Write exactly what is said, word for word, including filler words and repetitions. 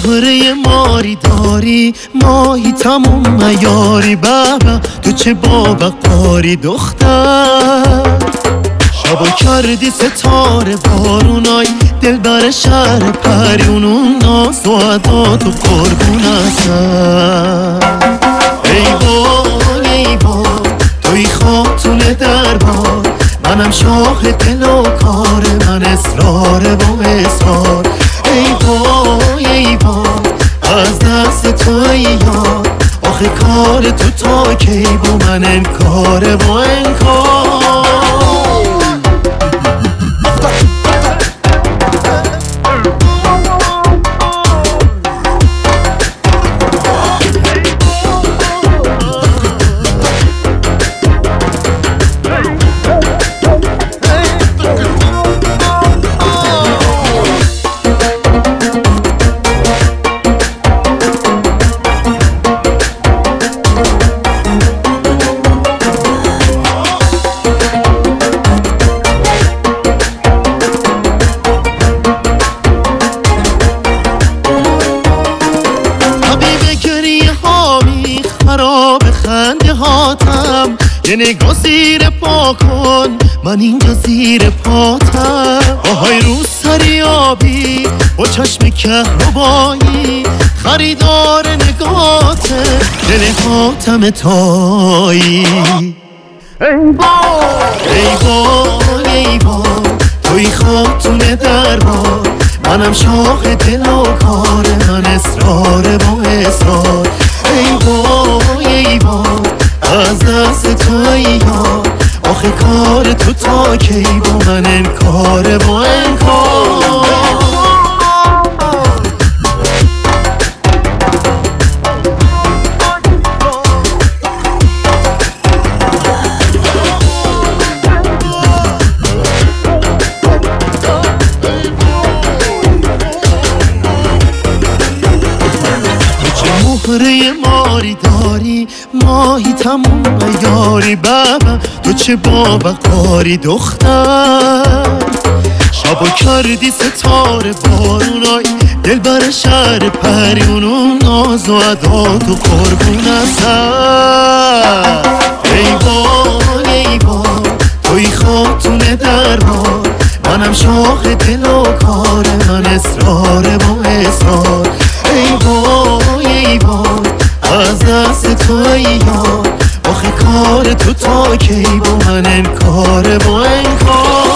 مهره ماری داری، ماهی تموم میاری. بابا تو چه بابا قاری دختر، شبا کردی ستاره بارونای دل بر شهر پریونون، ناز و عداد و قربون اصلا. ای وای ای وای توی خاتون دربار، منم شاه دل و کار، من اصرار و اصرار. ای وای ای وای از دست توی یار، آخه کار تو تا کی با من انکار و انکار. خراب خنده هاتم، یه نگاه زیر پا کن، من اینجا زیر پاتم. آهای رو سری آبی با چشم کهربایی، خریدار نگاته دل حاتم تایی. ای وای ای وای ای وای توی خاتون دربار، منم شاه دل و کار، من اصرار و اصرار. ای وای ای وای از دست توی یار، آخه کار تو تا کی با من انکار و انکار. مهره ماری داری، ماهی تموم میاری. بابا تو چه بابا قاری دختر، شبا کردی ستاره بارونای دل بر شهر پریونون، ناز و عداد و قربون اصلا. ای وای ای وای توی خاتون دربار، منم شاه دل و کار، من اصرار و اصرار. ای وای ای وای از دست توی یار، آخه کار تو تا کی با من انکار و انکار.